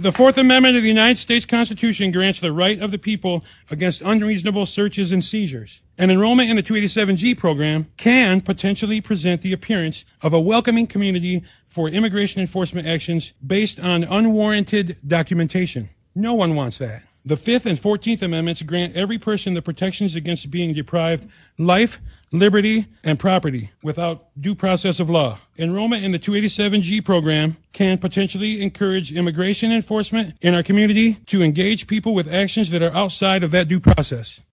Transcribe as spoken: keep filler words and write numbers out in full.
The Fourth Amendment of the United States Constitution grants the right of the people against unreasonable searches and seizures. And enrollment in the two eighty-seven G program can potentially present the appearance of a welcoming community for immigration enforcement actions based on unwarranted documentation. No one wants that. The Fifth and Fourteenth Amendments grant every person the protections against being deprived life, liberty, and property without due process of law. Enrollment in the two eighty-seven G program can potentially encourage immigration enforcement in our community to engage people with actions that are outside of that due process.